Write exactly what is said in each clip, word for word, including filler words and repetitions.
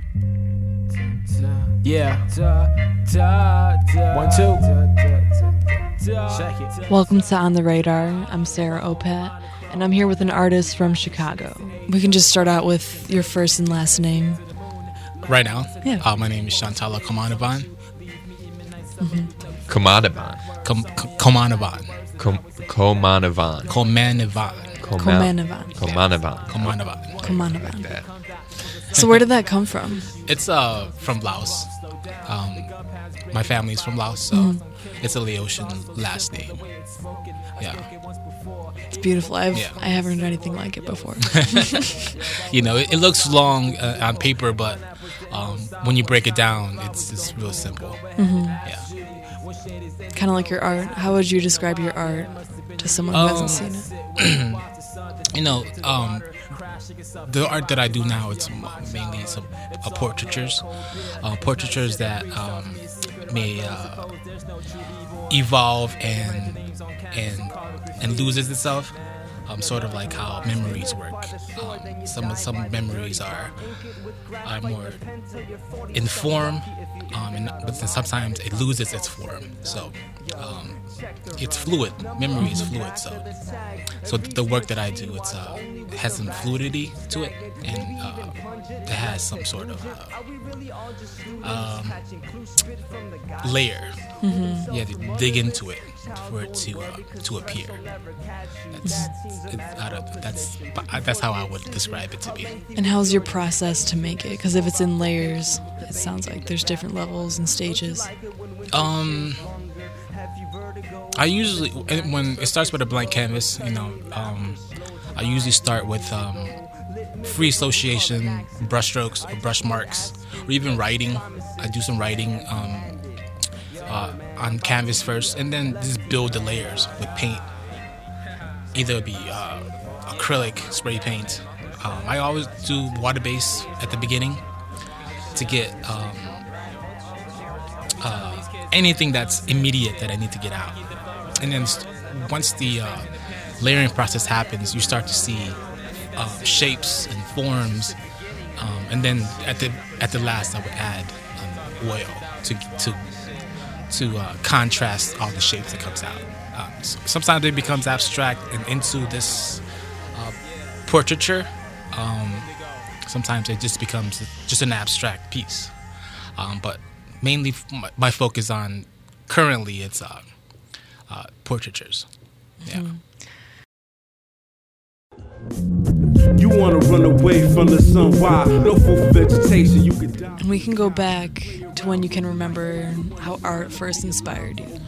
Yeah. One, two. Check it. Welcome to On the Radar. I'm Sarah Opet, and I'm here with an artist from Chicago. We can just start out with your first and last name. Right now? Yeah. Uh, my name is Shantala Komanavan. Mm-hmm. Komanavan. Com- Komanavan. Com- Komanavan. Komanavan. Komanavan. Komanavan. Komanavan. Komanavan. That. So where did that come from? It's uh from Laos. Um, my family's from Laos, so Mm-hmm. it's a Laotian last name. Yeah. It's beautiful. I've Yeah. I haven't heard anything like it before. You know, it, it looks long uh, on paper, but um, when you break it down, it's it's real simple. Mm-hmm. Yeah. Kind of like your art. How would you describe your art to someone who Um, hasn't seen it? You know, um, the art that I do now, it's mainly some uh, portraitures, uh, portraitures that um, may uh, evolve and and and loses itself. Um, sort of like how memories work. Um, some some memories are are more in form, um, and, but then sometimes it loses its form. So um, it's fluid. Memory is fluid. So so the work that I do, it's uh, it has some fluidity to it, and uh, it has some sort of uh, um, layer. Mm-hmm. You have to dig into it for it to uh, to appear. That's it, I don't, that's that's how I would describe it to be. And how's your process to make it? Because if it's in layers, it sounds like there's different levels and stages. Um, I usually when it starts with a blank canvas, you know, um, I usually start with um, free association, brushstrokes or brush marks, or even writing. I do some writing. Um, Uh, on canvas first, and then just build the layers with paint. Either it be uh, acrylic, spray paint. Um, I always do water base at the beginning to get um, uh, anything that's immediate that I need to get out. And then st- once the uh, layering process happens, you start to see uh, shapes and forms. Um, and then at the at the last, I would add um, oil to to. to uh, contrast all the shapes that comes out. Uh, so sometimes it becomes abstract and into this uh, portraiture. Um, sometimes it just becomes just an abstract piece. Um, but mainly my, my focus on currently it's uh, uh, portraitures. Yeah. Mm-hmm. You wanna run away from the sun? Why? No food for vegetation. You could die. And we can go back to when you can remember how art first inspired you.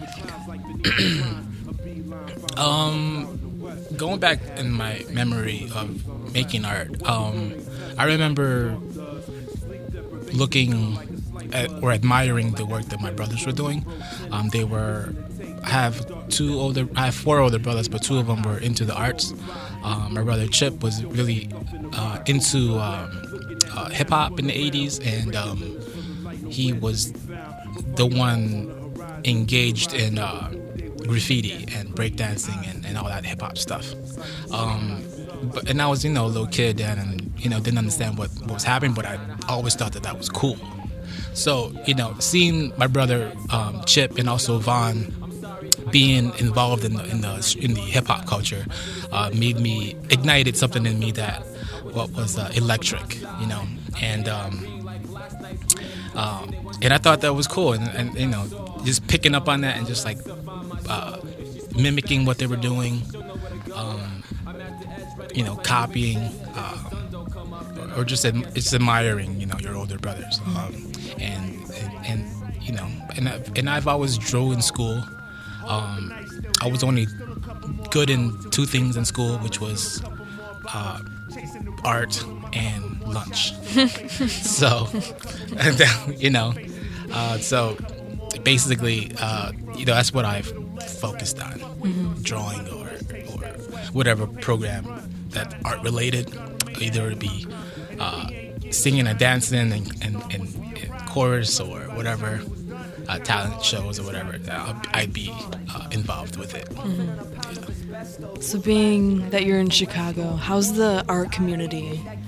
Um, going back in my memory of making art, um, I remember looking at or admiring the work that my brothers were doing. Um, they were, I have two older, I have four older brothers, but two of them were into the arts. Um, my brother Chip was really uh, into um, uh, hip hop in the eighties, and um, he was the one engaged in uh, graffiti and breakdancing and, and all that hip hop stuff. Um, but and I was, you know, a little kid then, and you know, didn't understand what, what was happening, but I always thought that that was cool. So, you know, seeing my brother um, Chip and also Vaughn being involved in the in the in the hip hop culture uh, made me ignited something in me that what was uh, electric, you know, and um, um, and I thought that was cool, and, and you know, just picking up on that and just like uh, mimicking what they were doing, um, you know, copying, um, or just ad- just admiring, you know, your older brothers, um, and, and and you know, and I've, and I've always drew in school. Um, I was only good in two things in school, which was uh, art and lunch. So, and then, you know, uh, so basically, uh, you know, that's what I've focused on, mm-hmm. drawing or or whatever program that art related, either it be uh, singing or dancing and, and, and, and chorus or whatever. Uh, talent shows or whatever, uh, I'd be uh, involved with it. Mm-hmm. Yeah. So being that you're in Chicago, how's the art community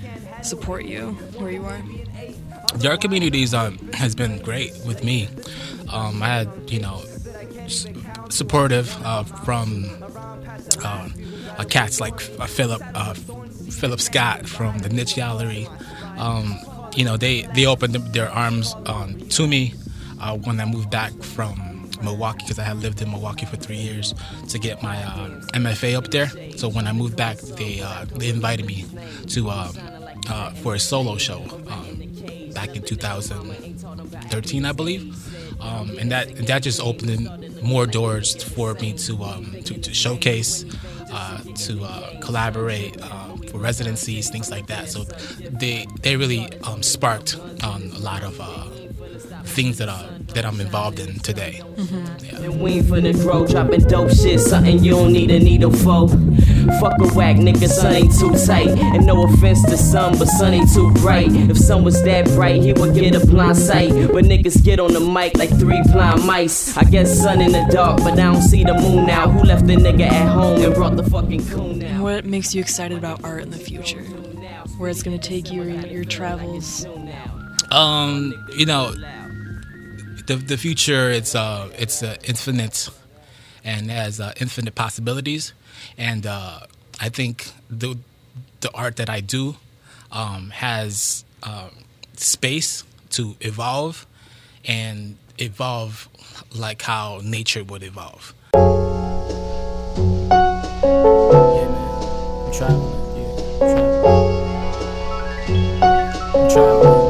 support you where you are? The art communities um, has been great with me. Um, I had, you know, s- supportive uh, from uh, uh, cats like uh, Philip uh, Philip Scott from the Niche Gallery. Um, you know, they, they opened their arms um, to me uh, when I moved back from Milwaukee, because I had lived in Milwaukee for three years to get my uh, M F A up there. So when I moved back, they uh, they invited me to uh, uh, for a solo show um, back in two thousand thirteen, I believe, um, and that that just opened more doors for me to um, to, to showcase, uh, to uh, collaborate uh, for residencies, things like that. So they they really um, sparked um, a lot of uh, things that uh, that I'm involved in today. Mm-hmm. Yeah. And we ain't finna grow, dropping dope shit, something you don't need a needle for. Fuck a whack nigga, sun ain't too tight. And no offense to some, but sun ain't too bright. If sun was that bright, he would get a blind sight. But niggas get on the mic like three blind mice. I guess sun in the dark, but I don't see the moon now. Who left the nigga at home and brought the fucking coon now? What makes you excited about art in the future? Where it's gonna take you, your travels? Um, you know, the the future it's uh it's uh, infinite, and has uh, infinite possibilities, and uh, I think the the art that I do um, has uh, space to evolve, and evolve like how nature would evolve. Yeah, man. I'm traveling. Yeah, I'm traveling. I'm traveling.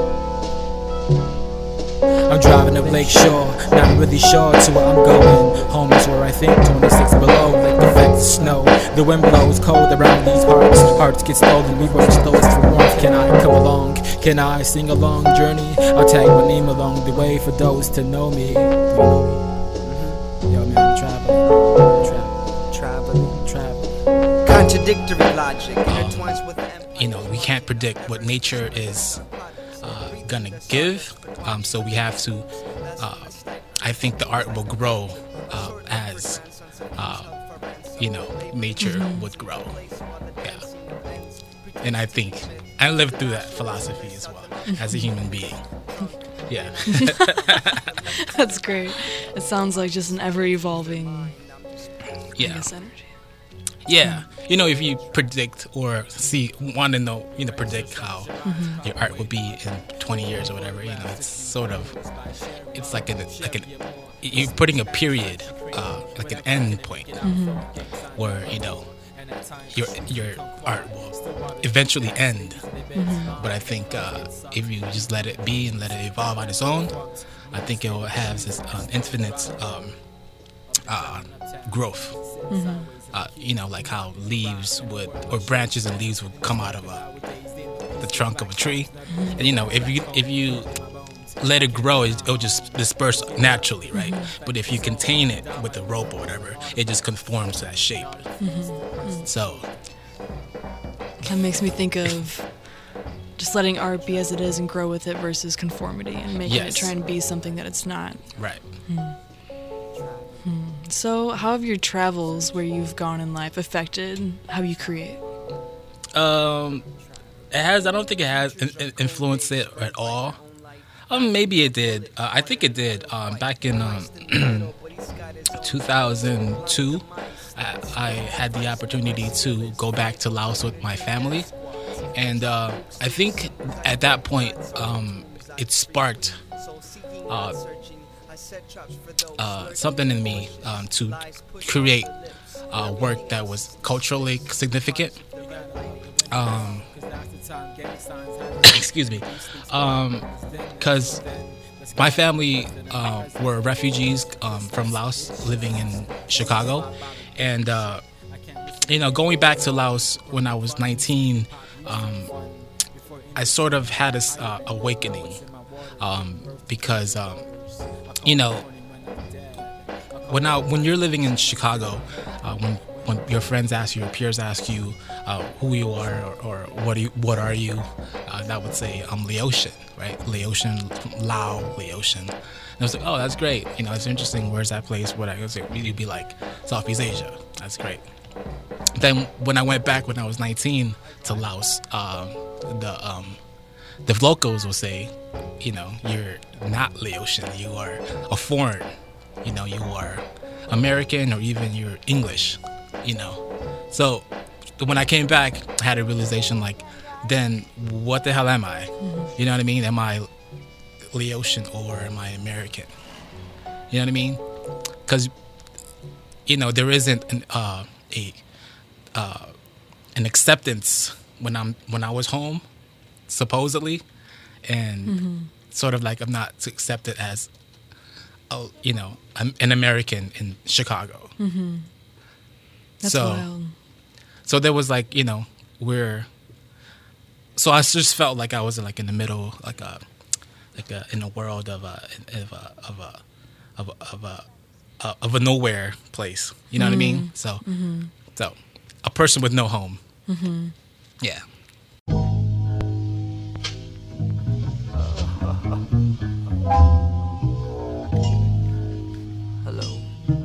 I'm driving up Lake Shore, not really sure to where I'm going. Home is where I think, twenty-six below, like the effect of snow. The wind blows cold around these hearts. Hearts get stolen, we work slowest for warmth. Can I come along? Can I sing a long journey? I'll tag my name along the way for those to know me. You know me? Mm-hmm. Yo, man, I'm traveling. Traveling. Traveling. Contradictory logic intertwines with um, you know, we can't predict what nature is uh, gonna give, um, so we have to uh, I think the art will grow uh, as uh, you know, nature mm-hmm. would grow. Yeah. And I think I lived through that philosophy as well as a human being. Yeah. That's great. It sounds like just an ever-evolving yeah. I guess, energy. Yeah, you know, if you predict or see, want to know, you know, predict how mm-hmm. your art will be in twenty years or whatever, you know, it's sort of, it's like an, like an, you're putting a period, uh, like an end point, mm-hmm. where, you know, your your art will eventually end. Mm-hmm. But I think uh, if you just let it be and let it evolve on its own, I think it will have this uh, infinite um, uh, growth. Mm-hmm. Uh, you know, like how leaves would, or branches and leaves would come out of a, the trunk of a tree. Mm-hmm. And you know, if you if you let it grow, it, it'll just disperse naturally, right? Mm-hmm. But if you contain it with a rope or whatever, it just conforms to that shape. Mm-hmm. So that makes me think of just letting art be as it is and grow with it versus conformity and making yes. it try and be something that it's not. Right. Mm. Hmm. So, how have your travels where you've gone in life affected how you create? Um, it has. I don't think it has in- influenced it at all. Um, maybe it did. Uh, I think it did. Um, back in um, two thousand two, I, I had the opportunity to go back to Laos with my family, and uh, I think at that point, um, it sparked. Uh, Uh, something in me um, to create uh, work that was culturally significant. Um, excuse me. Because um, my family uh, were refugees um, from Laos living in Chicago. And, uh, you know, going back to Laos when I was nineteen, um, I sort of had this uh, awakening um, because, um, you know, When I, when you're living in Chicago, uh, when when your friends ask you, your peers ask you uh, who you are or, or what are you, what are you, uh, that would say I'm Laotian, right? Laotian, Lao, Laotian. And I was like, oh, that's great. You know, it's interesting. Where's that place? What I was like, you'd be like Southeast Asia. That's great. Then when I went back when I was nineteen to Laos, um, the um, the locals will say, you know, you're not Laotian, you are a foreign, you know, you are American or even you're English, you know. So when I came back, I had a realization like, then what the hell am I? Mm-hmm. You know what I mean? Am I Laotian or am I American? You know what I mean? Because, you know, there isn't an, uh, a uh, an acceptance when I'm when I was home, supposedly, and mm-hmm. sort of like I'm not accepted as, a, you know, an American in Chicago. Mm-hmm. That's so, wild. So there was like, you know, we're. So I just felt like I was like in the middle, like a, like a, in a world of a of a of a of a of a, uh, of a nowhere place. You know mm-hmm. what I mean? So, mm-hmm. so a person with no home. Mm-hmm. Yeah. Hello.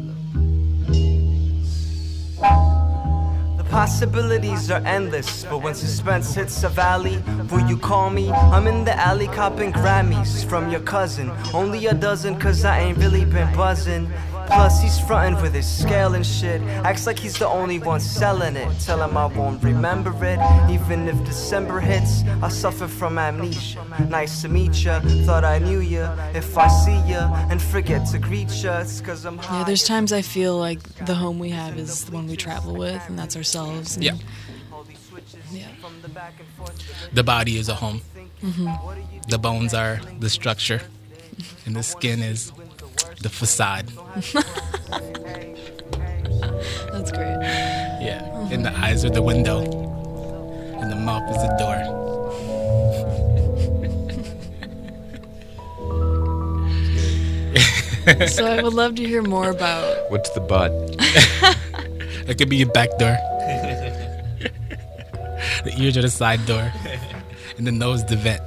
Possibilities are endless, but when suspense hits a valley, will you call me? I'm in the alley copping Grammys from your cousin. Only a dozen, cause I ain't really been buzzing. Plus he's frontin' with his scale and shit. Acts like he's the only one selling it. Tell him I won't remember it. Even if December hits, I suffer from amnesia. Nice to meet ya, thought I knew ya. If I see ya and forget to greet ya, it's cause I'm high. Yeah, there's times I feel like the home we have is the one we travel with, and that's ourselves. And yeah. Yeah. The body is a home. Mm-hmm. The bones are the structure, and the skin is the facade. That's great. Yeah. Mm-hmm. And the eyes are the window, and the mouth is the door. So I would love to hear more about. What's the butt? It could be a back door. The ears are the side door, and the nose the vent.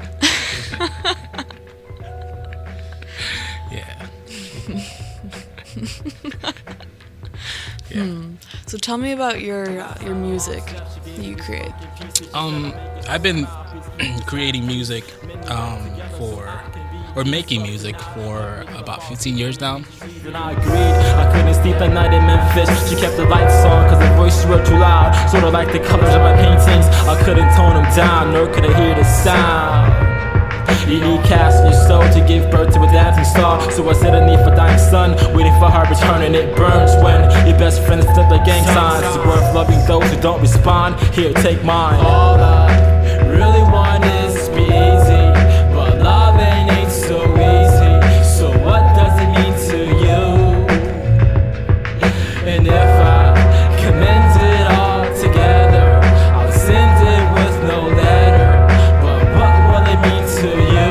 Yeah. Yeah. Hmm. So tell me about your uh, your music that you create. Um, I've been creating music um, for, or making music for about fifteen years now. And I agreed, I couldn't sleep that night in Memphis. She kept the lights on cause her voices were too loud. Sort of like the colors of my paintings, I couldn't tone them down, nor could I hear the sound. You need cast in your soul to give birth to a dancing star. So I said I need for dying sun, waiting for her return, and it burns when your best friends flip the gang signs. It's worth loving those who don't respond. Here, take mine. All I really want is be easy, but love ain't, ain't so easy. So what does it mean to you? And if I commend it all together, I'll send it with no letter. But what will it mean to you?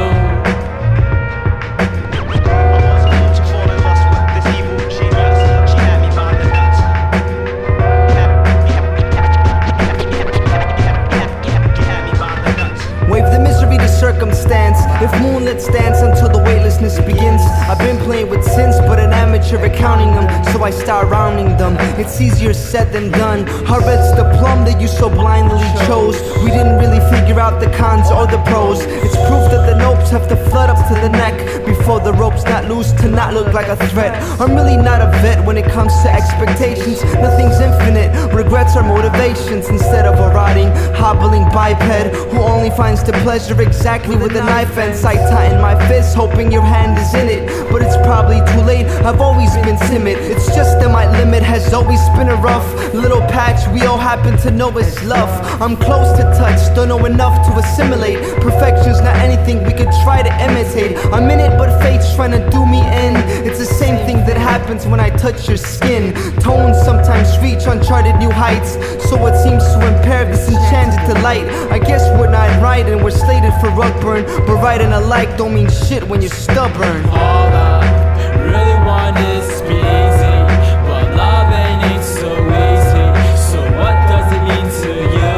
Wave the misery to circumstance. If moonlit stands until the weightlessness begins. I've been playing with sins, but an amateur at counting them, so I start rounding them. It's easier said than done. How red's the plum that you so blindly chose? We didn't really figure out the cons or the pros. It's proof that the nopes have to flood up to the neck before the rope's not loose to not look like a threat. I'm really not a vet when it comes to expectations. Nothing's infinite. Regrets are motivations instead of a rotting, hobbling biped who only finds the pleasure exactly with a knife and sight tighten my fist, hoping your hand is in it. But it's probably too late. I've always been timid. It's just that my limit has always been a rough little patch we all happen to know is love. I'm close to touch, don't know enough to assimilate. Perfection's not anything we could try to imitate. I'm in it, but fate's trying to do me in. It's the same thing that happens when I touch your skin. Tones sometimes reach uncharted new heights, so it seems to impair this enchanted delight. I guess we're not right and we're slated for rug burn, but right and alike don't mean shit when you're stubborn. All I really want is be easy, but love ain't, ain't so easy. So what does it mean to you?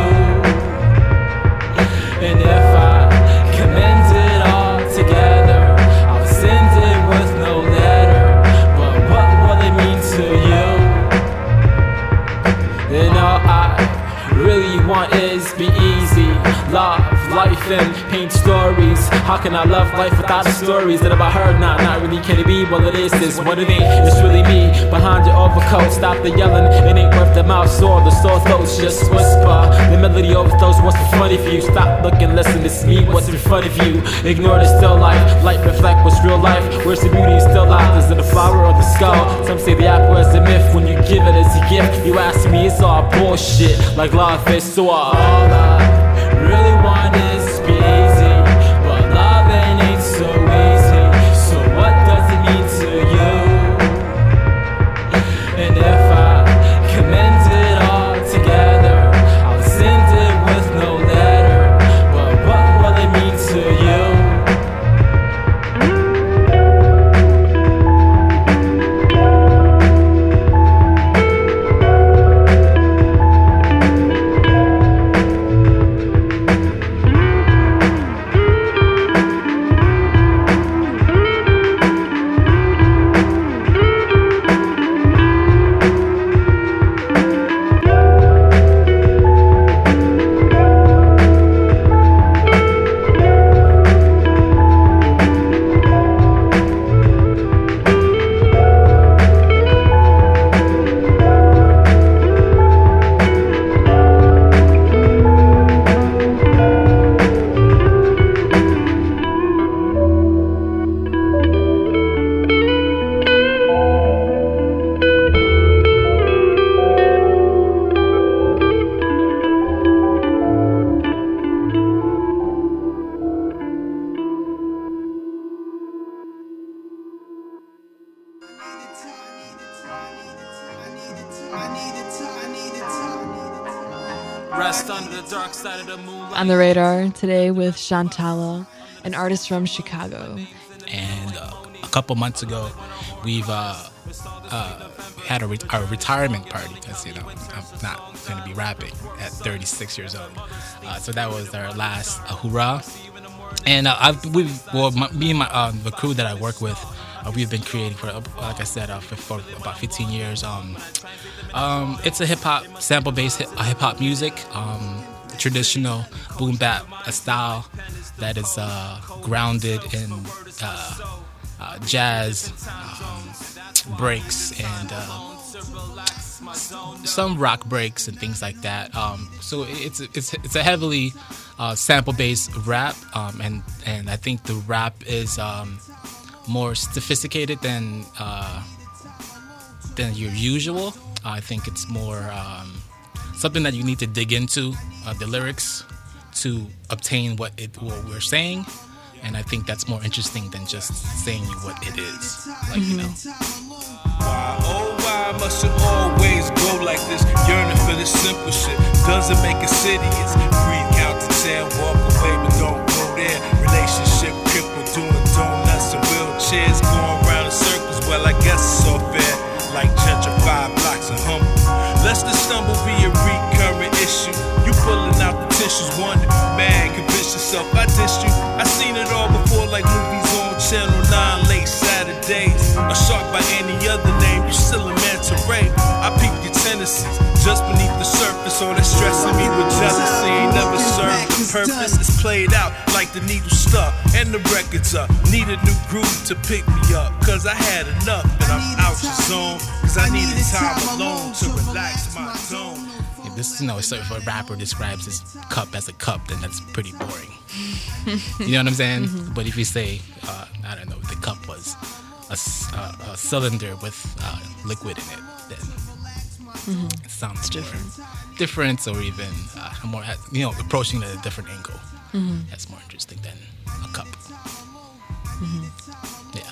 And if I commend it all together, I'll send it with no letter. But what will it mean to you? And all I really want is be easy. Love, life and paint stories. How can I love life without the stories that I heard? Not, not really, can it be? Well, it is this, what it ain't, it's really me. Behind your overcoat, stop the yelling, it ain't worth the mouth sore. The sore throats just whisper, the melody overflows what's in front of you. Stop looking, listen, it's me, what's in front of you. Ignore the still life, light reflect what's real life. Where's the beauty still life? Is it the flower or the skull? Some say the apple is a myth, when you give it as a gift. You ask me, it's all bullshit, like love is. So all I really want is be easy, but loving ain't so easy. So what does it mean to you? And if I commend it all together, I'll send it with no letter. But what will it mean to you? On the radar today with Shantala, an artist from Chicago. And uh, a couple months ago, we've uh, uh, had a, re- our retirement party because, you know, I'm not going to be rapping at thirty-six years old. Uh, so that was our last uh, hurrah. And uh, I've we've well, my, me and my uh, the crew that I work with, uh, we've been creating for, uh, like I said, uh, for, for about fifteen years. Um, um, it's a hip hop sample based hip hop music. Um, traditional boom bap, a style that is uh, grounded in uh, uh, jazz, um, breaks, and uh, some rock breaks and things like that. Um, so it's it's it's a heavily uh, sample-based rap, um, and and I think the rap is um, more sophisticated than uh, than your usual. I think it's more. Um, Something that you need to dig into, uh, the lyrics, to obtain what it what we're saying, and I think that's more interesting than just saying what it is. Like, mm-hmm. you know. Why, oh why must it always go like this? Yearning for this simple shit doesn't make a city. It's breathe, count to ten, walk away, but don't go there. Relationship crippled, doing donuts and wheelchairs, going around in circles. Well, I guess it's all fair. Like gentrified blocks and humble. Lest the stumble be a recurring issue. You pulling out the tissues, wonder, man, convince yourself I dissed you. I seen it all before, like movies on Channel nine late Saturdays. A shark by any other name, you still a man to rape. I peep your tendencies just beneath the surface. All that stressing me with jealousy ain't never served a purpose. It's played out like the needle stuck and the record's up. Need a new groove to pick me up, cause I had enough and I'm out your zone. Cause I needed time alone to relax my zone. If this, you know, if a rapper describes his cup as a cup, then that's pretty boring. You know what I'm saying? Mm-hmm. But if you say, uh, I don't know, the cup was a, a, a cylinder with uh, liquid in it, then mm-hmm. it sounds different. Different, or even uh, more, you know, approaching it at a different angle. Mm-hmm. That's more interesting than a cup. Mm-hmm. Yeah.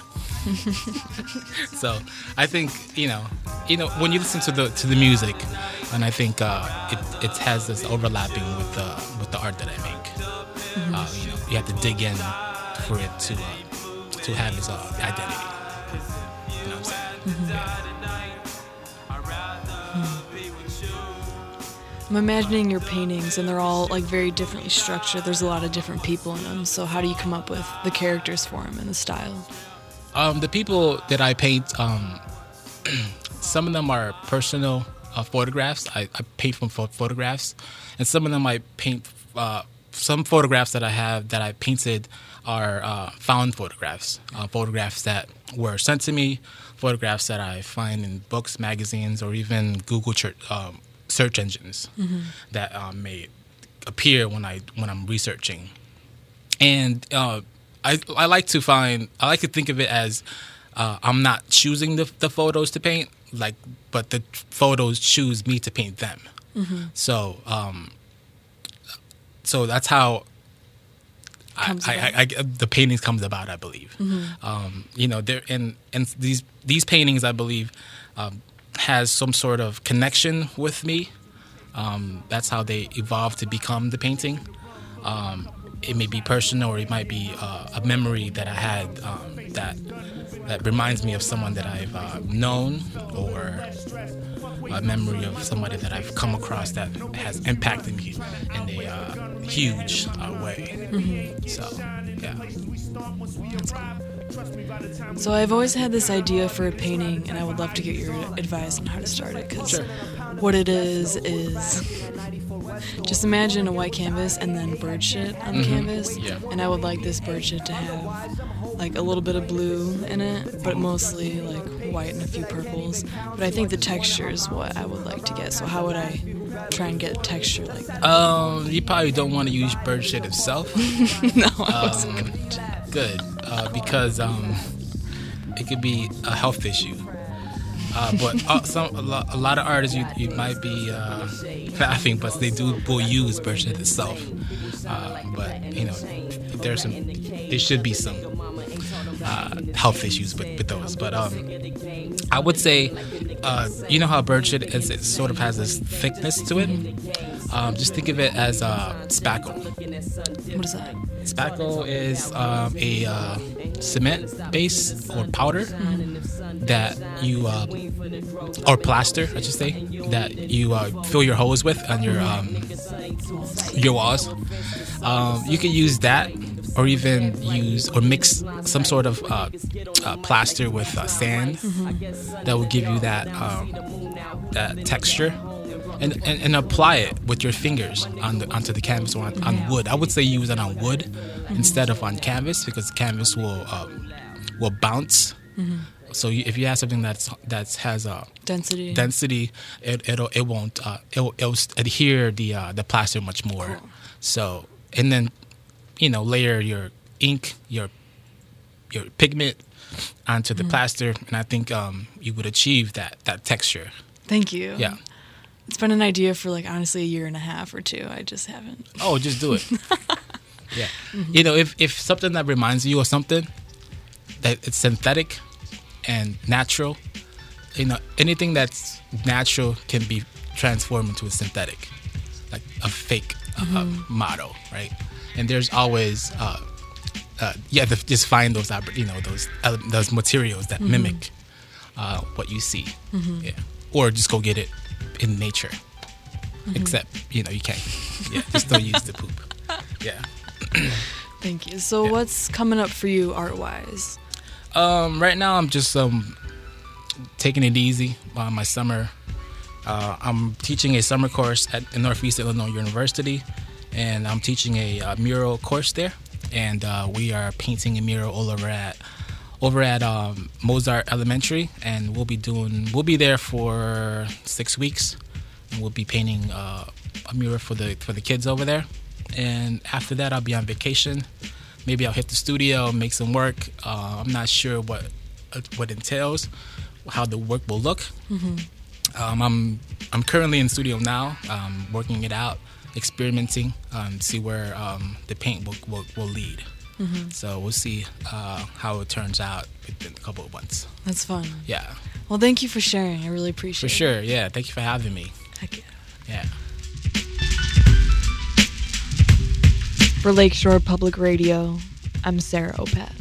So I think, you know, you know when you listen to the to the music, and I think uh, it it has this overlapping with the with the art that I make. Mm-hmm. Uh, you know, you have to dig in for it to uh, to have its uh, identity. You know what I'm saying? Mm-hmm. Yeah. Mm-hmm. I'm imagining your paintings, and they're all like very differently structured. There's a lot of different people in them. So how do you come up with the characters for them and the style? Um, the people that I paint, um, some of them are personal uh, photographs. I, I paint from ph- photographs, and some of them I paint uh, some photographs that I have that I painted are uh, found photographs, uh, photographs that were sent to me, photographs that I find in books, magazines, or even Google church, um, search engines mm-hmm. that um, may appear when I when I'm researching. And uh, I I like to find I like to think of it as uh, I'm not choosing the, the photos to paint, like, but the photos choose me to paint them. Mm-hmm. So um, so that's how I, I, I, I, the paintings comes about, I believe. Mm-hmm. Um, you know, there and and these these paintings, I believe, um, has some sort of connection with me. Um, that's how they evolved to become the painting. Um, it may be personal, or it might be uh, a memory that I had um, that that reminds me of someone that I've uh, known, or a memory of somebody that I've come across that has impacted me in a uh, huge uh, way. Mm-hmm. So, yeah. That's cool. So I've always had this idea for a painting, and I would love to get your advice on how to start it, because sure. what it is is just imagine a white canvas and then bird shit on the mm-hmm. canvas, yeah. and I would like this bird shit to have like a little bit of blue in it, but mostly like white and a few purples. But I think the texture is what I would like to get. So how would I try and get texture like that? Um, you probably don't want to use bird shit itself. No, I um, wasn't going to. Good, uh, because um, it could be a health issue. Uh, but uh, some a lot, a lot of artists, you, you might be uh, laughing, but they do will use bird shit itself. Uh, but you know, there's some, there should be some uh, health issues with, with those. But um, I would say, uh, you know how bird shit is, it sort of has this thickness to it. Um, just think of it as uh, spackle. What is that? Spackle is um, a uh, cement base or powder mm-hmm. that you, uh, or plaster, I should say, that you uh, fill your holes with on your um, your walls. Um, you can use that, or even use or mix some sort of uh, uh, plaster with uh, sand mm-hmm. that will give you that um, that texture. And, and, and apply it with your fingers on the, onto the canvas or on, on wood. I would say use it on wood mm-hmm. instead of on canvas, because canvas will um, will bounce. Mm-hmm. So you, if you have something that's that has a density, density, it it'll, it won't uh, it'll, it'll adhere the uh, the plaster much more. Cool. So and then you know layer your ink, your your pigment onto the mm-hmm. plaster, and I think um, you would achieve that that texture. Thank you. Yeah. It's been an idea for like honestly a year and a half or two. I just haven't. Oh, just do it. Yeah. Mm-hmm. You know, if, if something that reminds you of something that it's synthetic and natural, you know, anything that's natural can be transformed into a synthetic, like a fake mm-hmm. uh, model, right? And there's always, uh, uh, yeah, the, just find those, you know, those uh, those materials that mm-hmm. mimic uh, what you see, mm-hmm. yeah, or just go get it in nature. Mm-hmm. Except, you know, you can't. Yeah, just don't use the poop. Yeah. Thank you. So yeah. What's coming up for you art-wise? Um, right now, I'm just um, taking it easy on my summer. Uh, I'm teaching a summer course at Northeast Illinois University, and I'm teaching a uh, mural course there. And uh, we are painting a mural all over at over at um, Mozart Elementary, and we'll be doing we'll be there for six weeks, and we'll be painting uh, a mural for the for the kids over there. And after that, I'll be on vacation. Maybe I'll hit the studio, make some work. Uh, I'm not sure what uh, what entails, how the work will look. Mm-hmm. Um, I'm I'm currently in the studio now, um, working it out, experimenting, um, see where um, the paint will will, will lead. Mm-hmm. So we'll see uh, how it turns out within a couple of months. That's fun. Yeah. Well, thank you for sharing. I really appreciate it. For sure. Yeah. Thank you for having me. Heck yeah. Yeah. For Lakeshore Public Radio, I'm Sarah Opat.